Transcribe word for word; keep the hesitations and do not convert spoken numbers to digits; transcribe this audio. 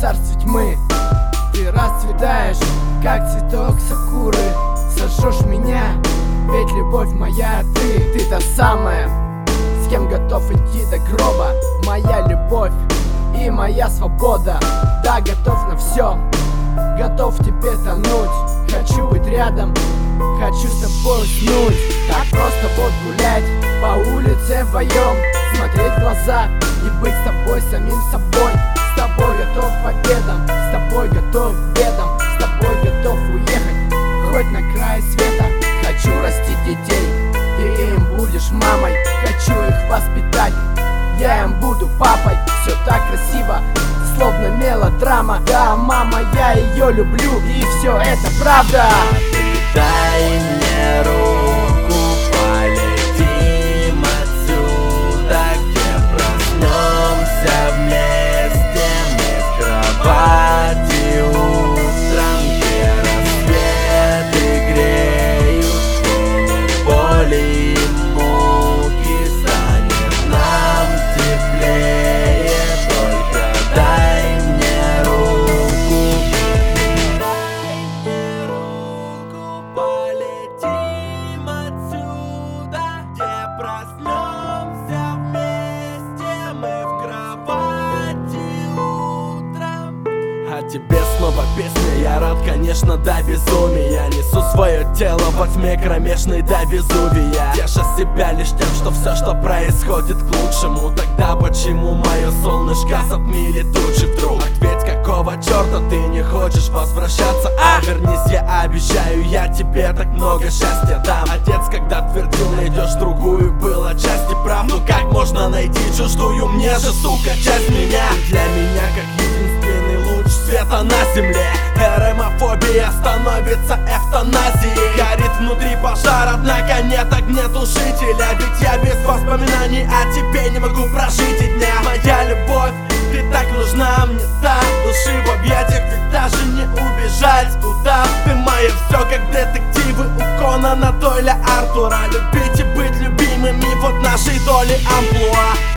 царстве тьмы. Ты расцветаешь, как цветок сакуры. Сожжешь меня, ведь любовь моя ты. Ты та самая, с кем готов идти до гроба. Моя любовь и моя свобода. Да, готов на все, готов в тебе тонуть. Хочу быть рядом, хочу с тобой уснуть. Так просто вот гулять по улице вдвоем, смотреть в глаза и быть с тобой самим собой. С тобой готов к победам, с тобой готов к бедам, с тобой готов уехать хоть на край света. Хочу растить детей, ты им будешь мамой. Хочу их воспитать, я им буду папой. Все так красиво, словно мелодрама. Да, мама, я ее люблю, и все это правда. Дай мне руку, полетим отсюда, где проснемся вместе мы в кровати утром, где рассветы греют тени боли и муки. Станет нам теплее, только дай мне руку. Дай мне руку, полетим отсюда, где проснемся вместе мы в кровати утром. А тебе снова песня, я рад, конечно, до безумия. Несу свое тело во тьме кромешной до Везувия, теша себя лишь тем, что все, что происходит, к лучшему. Тогда почему мое солнышко затмили тучи вдруг? Ответь, какого черта ты не хочешь возвращаться? А вернись, я обещаю, я тебе так много счастья дам. Отец, когда твердил, найдешь другую, был отчасти прав. Ну как можно найти чуждую, мне же, сука, часть меня? Для меня как единственный луч света на земле. Эремофобия становится эвтаназией. Горит внутри пожар, однако нет огнетушителя. Ведь я без воспоминаний о тебе не могу прожить и дня. Моя любовь, ты так нужна мне, так души в объятиях, ведь даже не убежать туда. Ты мое все, как детективы у Конана Дойля Артура. Любить и быть любимыми, вот нашей доли амплуа.